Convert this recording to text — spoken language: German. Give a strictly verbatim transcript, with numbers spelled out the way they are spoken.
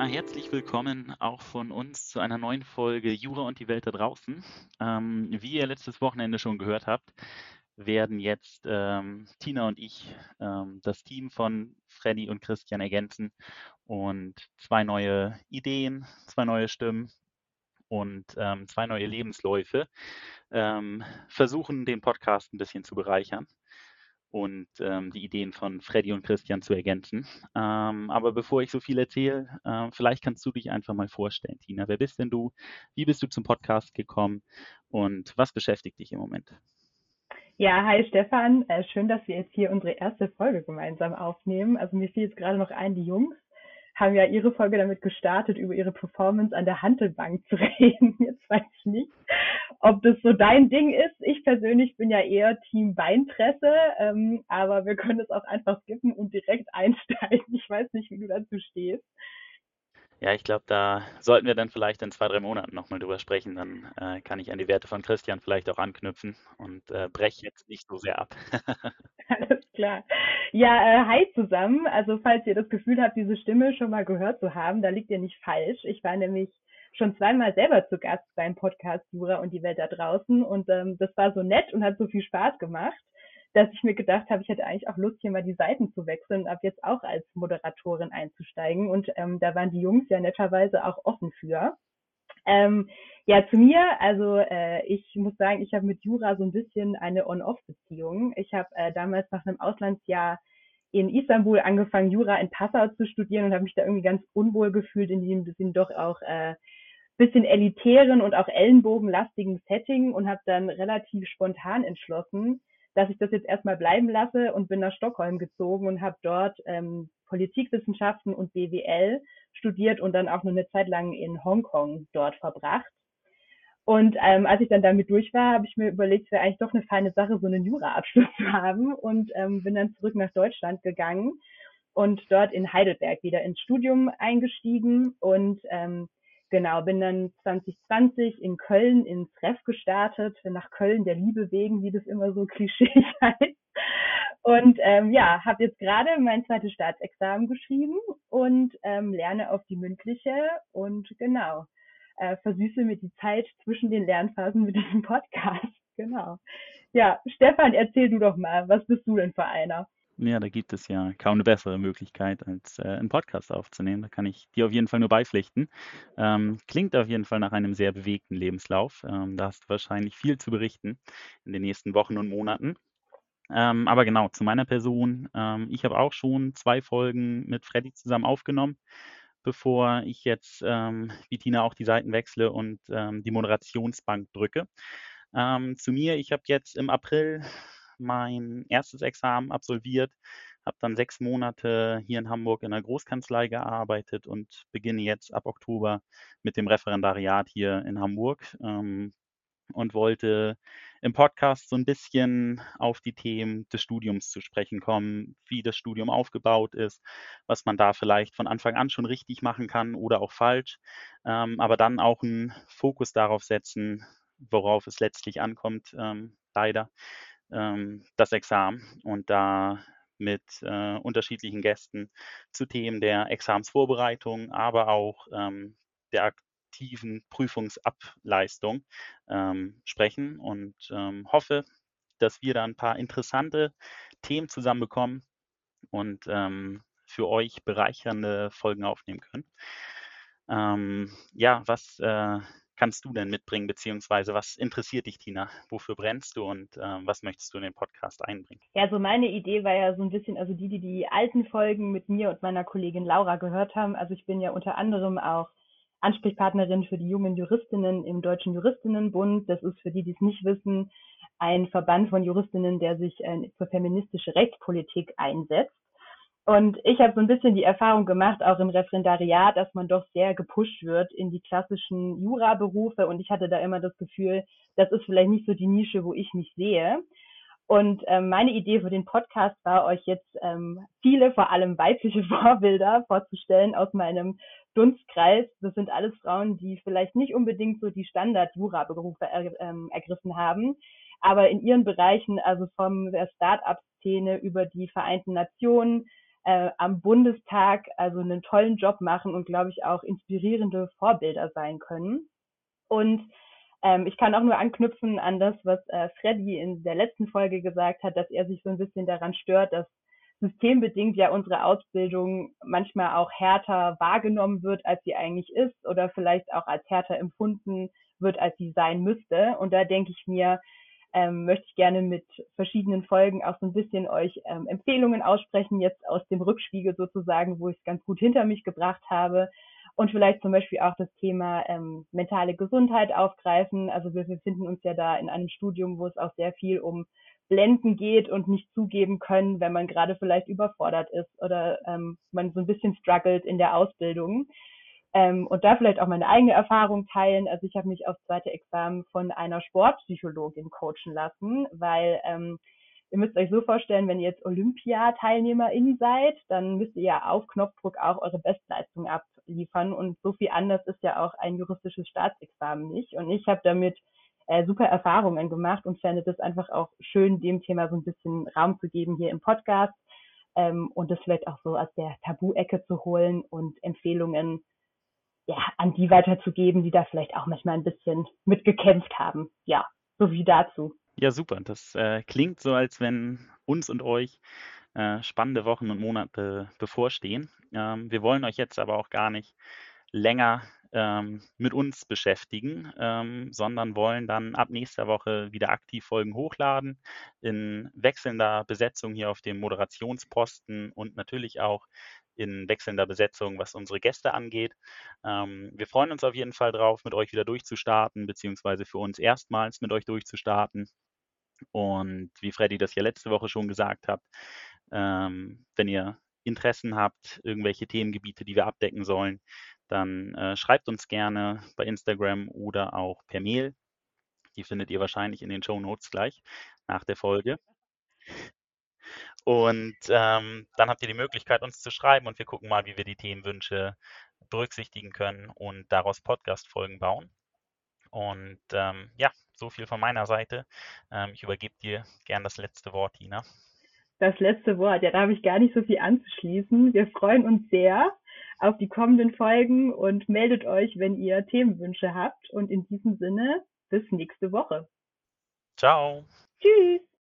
Ja, herzlich willkommen auch von uns zu einer neuen Folge Jura und die Welt da draußen. Ähm, wie ihr letztes Wochenende schon gehört habt, werden jetzt ähm, Tina und ich ähm, das Team von Freddy und Christian ergänzen und zwei neue Ideen, zwei neue Stimmen und ähm, zwei neue Lebensläufe ähm, versuchen, den Podcast ein bisschen zu bereichern und ähm, die Ideen von Freddy und Christian zu ergänzen. Ähm, aber bevor ich so viel erzähle, äh, vielleicht kannst du dich einfach mal vorstellen, Tina. Wer bist denn du? Wie bist du zum Podcast gekommen? Und was beschäftigt dich im Moment? Ja, hi Stefan. Äh, schön, dass wir jetzt hier unsere erste Folge gemeinsam aufnehmen. Also mir fiel jetzt gerade noch ein, die Jungs haben ja ihre Folge damit gestartet, über ihre Performance an der Hantelbank zu reden. Jetzt weiß ich nicht, ob das so dein Ding ist. Ich persönlich bin ja eher Team Beinpresse, ähm, aber wir können es auch einfach skippen und direkt einsteigen. Ich weiß nicht, wie du dazu stehst. Ja, ich glaube, da sollten wir dann vielleicht in zwei, drei Monaten nochmal drüber sprechen. Dann äh, kann ich an die Werte von Christian vielleicht auch anknüpfen und äh, breche jetzt nicht so sehr ab. Alles klar. Ja, äh, hi zusammen. Also falls ihr das Gefühl habt, diese Stimme schon mal gehört zu haben, da liegt ihr nicht falsch. Ich war nämlich schon zweimal selber zu Gast beim Podcast Jura und die Welt da draußen und ähm, das war so nett und hat so viel Spaß gemacht, dass ich mir gedacht habe, ich hätte eigentlich auch Lust, hier mal die Seiten zu wechseln und ab jetzt auch als Moderatorin einzusteigen. Und ähm, da waren die Jungs ja netterweise auch offen für. Ähm, ja, zu mir, also äh, ich muss sagen, ich habe mit Jura so ein bisschen eine On-Off-Beziehung. Ich habe äh, damals nach einem Auslandsjahr in Istanbul angefangen, Jura in Passau zu studieren und habe mich da irgendwie ganz unwohl gefühlt in diesem bisschen doch auch äh, bisschen elitären und auch ellenbogenlastigen Setting und habe dann relativ spontan entschlossen, dass ich das jetzt erstmal bleiben lasse und bin nach Stockholm gezogen und habe dort ähm, Politikwissenschaften und B W L studiert und dann auch noch eine Zeit lang in Hongkong dort verbracht. Und ähm, als ich dann damit durch war, habe ich mir überlegt, es wäre eigentlich doch eine feine Sache, so einen Jura-Abschluss zu haben und ähm, bin dann zurück nach Deutschland gegangen und dort in Heidelberg wieder ins Studium eingestiegen und ähm, genau, bin dann zwanzig zwanzig in Köln ins Ref gestartet, nach Köln der Liebe wegen, wie das immer so klischee heißt. Und ähm, ja, habe jetzt gerade mein zweites Staatsexamen geschrieben und ähm, lerne auf die mündliche und genau, äh, versüße mir die Zeit zwischen den Lernphasen mit diesem Podcast. Genau. Ja, Stefan, erzähl du doch mal, was bist du denn für einer? Ja, da gibt es ja kaum eine bessere Möglichkeit, als äh, 'n Podcast aufzunehmen. Da kann ich dir auf jeden Fall nur beipflichten. Ähm, klingt auf jeden Fall nach einem sehr bewegten Lebenslauf. Ähm, da hast du wahrscheinlich viel zu berichten in den nächsten Wochen und Monaten. Ähm, aber genau, zu meiner Person. Ähm, ich habe auch schon zwei Folgen mit Freddy zusammen aufgenommen, bevor ich jetzt, ähm, wie Tina auch die Seiten wechsle und ähm, die Moderationsbank drücke. Ähm, zu mir, ich habe jetzt im April mein erstes Examen absolviert, habe dann sechs Monate hier in Hamburg in der Großkanzlei gearbeitet und beginne jetzt ab Oktober mit dem Referendariat hier in Hamburg, ähm, und wollte im Podcast so ein bisschen auf die Themen des Studiums zu sprechen kommen, wie das Studium aufgebaut ist, was man da vielleicht von Anfang an schon richtig machen kann oder auch falsch, ähm, aber dann auch einen Fokus darauf setzen, worauf es letztlich ankommt, ähm, leider, ähm, das Examen und da mit äh, unterschiedlichen Gästen zu Themen der Examensvorbereitung, aber auch ähm, der aktiven Prüfungsableistung ähm, sprechen und ähm, hoffe, dass wir da ein paar interessante Themen zusammenbekommen und ähm, für euch bereichernde Folgen aufnehmen können. Ähm, ja, was äh, kannst du denn mitbringen, beziehungsweise was interessiert dich, Tina? Wofür brennst du und ähm, was möchtest du in den Podcast einbringen? Ja, so meine Idee war ja so ein bisschen, also die, die die alten Folgen mit mir und meiner Kollegin Laura gehört haben. Also ich bin ja unter anderem auch Ansprechpartnerin für die jungen Juristinnen im Deutschen Juristinnenbund. Das ist für die, die es nicht wissen, ein Verband von Juristinnen, der sich äh, für feministische Rechtspolitik einsetzt. Und ich habe so ein bisschen die Erfahrung gemacht, auch im Referendariat, dass man doch sehr gepusht wird in die klassischen Juraberufe. Und ich hatte da immer das Gefühl, das ist vielleicht nicht so die Nische, wo ich mich sehe. Und ähm, meine Idee für den Podcast war, euch jetzt ähm, viele, vor allem weibliche Vorbilder vorzustellen aus meinem Dunstkreis. Das sind alles Frauen, die vielleicht nicht unbedingt so die Standard-Jura-Berufe er, ähm, ergriffen haben, aber in ihren Bereichen, also von der Start-up-Szene über die Vereinten Nationen, äh, am Bundestag also einen tollen Job machen und, glaube ich, auch inspirierende Vorbilder sein können. Und ähm, ich kann auch nur anknüpfen an das, was äh, Freddy in der letzten Folge gesagt hat, dass er sich so ein bisschen daran stört, dass systembedingt ja unsere Ausbildung manchmal auch härter wahrgenommen wird, als sie eigentlich ist oder vielleicht auch als härter empfunden wird, als sie sein müsste. Und da denke ich mir, ähm, möchte ich gerne mit verschiedenen Folgen auch so ein bisschen euch ähm, Empfehlungen aussprechen, jetzt aus dem Rückspiegel sozusagen, wo ich es ganz gut hinter mich gebracht habe. Und vielleicht zum Beispiel auch das Thema ähm, mentale Gesundheit aufgreifen. Also wir befinden uns ja da in einem Studium, wo es auch sehr viel um Blenden geht und nicht zugeben können, wenn man gerade vielleicht überfordert ist oder ähm, man so ein bisschen struggelt in der Ausbildung. Ähm, und da vielleicht auch meine eigene Erfahrung teilen. Also ich habe mich aufs zweite Examen von einer Sportpsychologin coachen lassen, weil ähm, ihr müsst euch so vorstellen, wenn ihr jetzt Olympiateilnehmerin seid, dann müsst ihr ja auf Knopfdruck auch eure Bestleistung abliefern. Und so viel anders ist ja auch ein juristisches Staatsexamen nicht. Und ich habe damit äh, super Erfahrungen gemacht und fände das einfach auch schön, dem Thema so ein bisschen Raum zu geben hier im Podcast ähm, und das vielleicht auch so aus der Tabu-Ecke zu holen und Empfehlungen ja, an die weiterzugeben, die da vielleicht auch manchmal ein bisschen mitgekämpft haben. Ja, so viel dazu. Ja, super. Das äh, klingt so, als wenn uns und euch äh, spannende Wochen und Monate bevorstehen. Ähm, wir wollen euch jetzt aber auch gar nicht länger ähm, mit uns beschäftigen, ähm, sondern wollen dann ab nächster Woche wieder aktiv Folgen hochladen, in wechselnder Besetzung hier auf dem Moderationsposten und natürlich auch in wechselnder Besetzung, was unsere Gäste angeht. Ähm, wir freuen uns auf jeden Fall drauf, mit euch wieder durchzustarten, beziehungsweise für uns erstmals mit euch durchzustarten. Und wie Freddy das ja letzte Woche schon gesagt hat, ähm, wenn ihr Interessen habt, irgendwelche Themengebiete, die wir abdecken sollen, dann äh, schreibt uns gerne bei Instagram oder auch per Mail. Die findet ihr wahrscheinlich in den Show Notes gleich nach der Folge. Und ähm, dann habt ihr die Möglichkeit, uns zu schreiben und wir gucken mal, wie wir die Themenwünsche berücksichtigen können und daraus Podcast-Folgen bauen. Und ähm, ja, so viel von meiner Seite. Ähm, ich übergebe dir gern das letzte Wort, Tina. Das letzte Wort, ja, da habe ich gar nicht so viel anzuschließen. Wir freuen uns sehr auf die kommenden Folgen und meldet euch, wenn ihr Themenwünsche habt. Und in diesem Sinne, bis nächste Woche. Ciao. Tschüss.